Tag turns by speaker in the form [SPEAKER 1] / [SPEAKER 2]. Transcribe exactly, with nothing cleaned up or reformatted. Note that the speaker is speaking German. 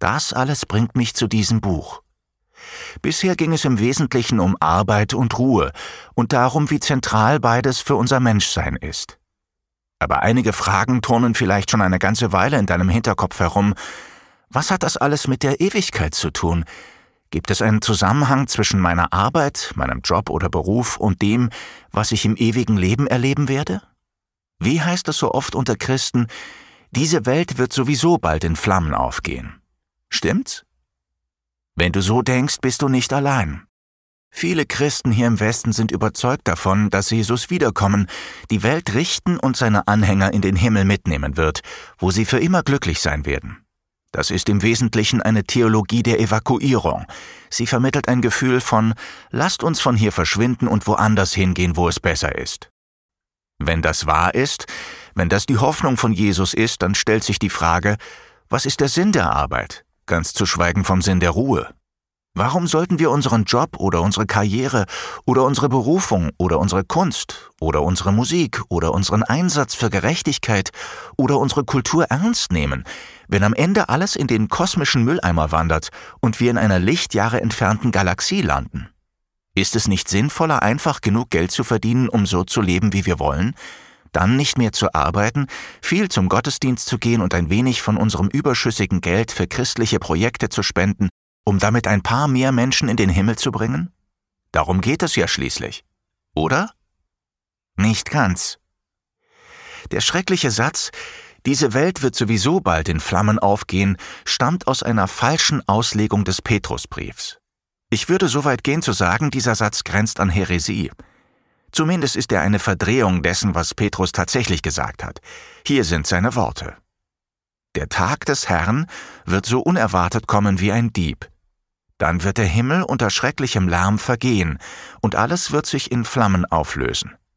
[SPEAKER 1] Das alles bringt mich zu diesem Buch. Bisher ging es im Wesentlichen um Arbeit und Ruhe und darum, wie zentral beides für unser Menschsein ist. Aber einige Fragen turnen vielleicht schon eine ganze Weile in deinem Hinterkopf herum. Was hat das alles mit der Ewigkeit zu tun? Gibt es einen Zusammenhang zwischen meiner Arbeit, meinem Job oder Beruf und dem, was ich im ewigen Leben erleben werde? Wie heißt es so oft unter Christen, diese Welt wird sowieso bald in Flammen aufgehen. Stimmt's? Wenn du so denkst, bist du nicht allein. Viele Christen hier im Westen sind überzeugt davon, dass Jesus wiederkommen, die Welt richten und seine Anhänger in den Himmel mitnehmen wird, wo sie für immer glücklich sein werden. Das ist im Wesentlichen eine Theologie der Evakuierung. Sie vermittelt ein Gefühl von, lasst uns von hier verschwinden und woanders hingehen, wo es besser ist. Wenn das wahr ist, wenn das die Hoffnung von Jesus ist, dann stellt sich die Frage, was ist der Sinn der Arbeit, ganz zu schweigen vom Sinn der Ruhe? Warum sollten wir unseren Job oder unsere Karriere oder unsere Berufung oder unsere Kunst oder unsere Musik oder unseren Einsatz für Gerechtigkeit oder unsere Kultur ernst nehmen, wenn am Ende alles in den kosmischen Mülleimer wandert und wir in einer Lichtjahre entfernten Galaxie landen? Ist es nicht sinnvoller, einfach genug Geld zu verdienen, um so zu leben, wie wir wollen? Dann nicht mehr zu arbeiten, viel zum Gottesdienst zu gehen und ein wenig von unserem überschüssigen Geld für christliche Projekte zu spenden, um damit ein paar mehr Menschen in den Himmel zu bringen? Darum geht es ja schließlich. Oder? Nicht ganz. Der schreckliche Satz, diese Welt wird sowieso bald in Flammen aufgehen, stammt aus einer falschen Auslegung des Petrusbriefs. Ich würde so weit gehen zu sagen, dieser Satz grenzt an Häresie. Zumindest ist er eine Verdrehung dessen, was Petrus tatsächlich gesagt hat. Hier sind seine Worte. Der Tag des Herrn wird so unerwartet kommen wie ein Dieb. Dann wird der Himmel unter schrecklichem Lärm vergehen, und alles wird sich in Flammen auflösen.